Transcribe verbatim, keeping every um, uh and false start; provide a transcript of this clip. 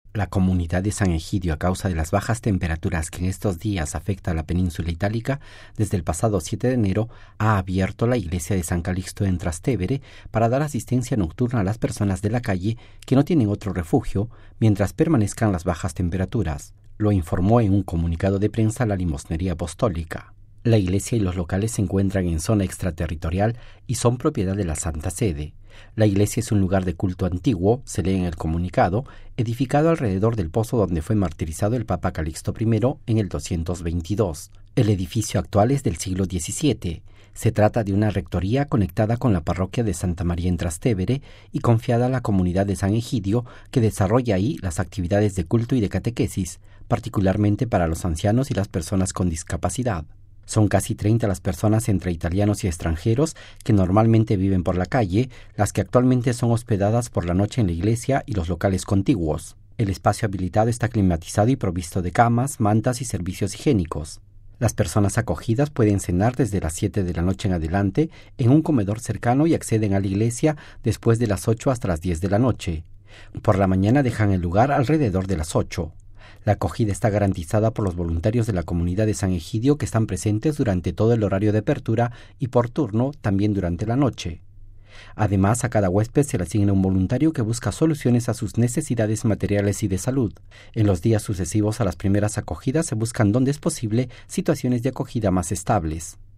La comunidad de San Egidio, a causa de las bajas temperaturas que en estos días afecta a la península itálica, desde el pasado siete de enero ha abierto la iglesia de San Calixto en Trastevere para dar asistencia nocturna a las personas de la calle que no tienen otro refugio mientras permanezcan las bajas temperaturas. Lo informó en un comunicado de prensa la Limosnería Apostólica. La iglesia y los locales se encuentran en zona extraterritorial y son propiedad de la Santa Sede. La iglesia es un lugar de culto antiguo, se lee en el comunicado, edificado alrededor del pozo donde fue martirizado el Papa Calixto primero en el doscientos veintidós. El edificio actual es del siglo diecisiete. Se trata de una rectoría conectada con la parroquia de Santa María en Trastevere y confiada a la comunidad de San Egidio, que desarrolla ahí las actividades de culto y de catequesis, particularmente para los ancianos y las personas con discapacidad. Son casi treinta las personas entre italianos y extranjeros que normalmente viven por la calle, las que actualmente son hospedadas por la noche en la iglesia y los locales contiguos. El espacio habilitado está climatizado y provisto de camas, mantas y servicios higiénicos. Las personas acogidas pueden cenar desde las siete de la noche en adelante en un comedor cercano y acceden a la iglesia después de las ocho hasta las diez de la noche. Por la mañana dejan el lugar alrededor de las ocho. La acogida está garantizada por los voluntarios de la comunidad de San Egidio que están presentes durante todo el horario de apertura y por turno también durante la noche. Además, a cada huésped se le asigna un voluntario que busca soluciones a sus necesidades materiales y de salud. En los días sucesivos a las primeras acogidas se buscan, donde es posible, situaciones de acogida más estables.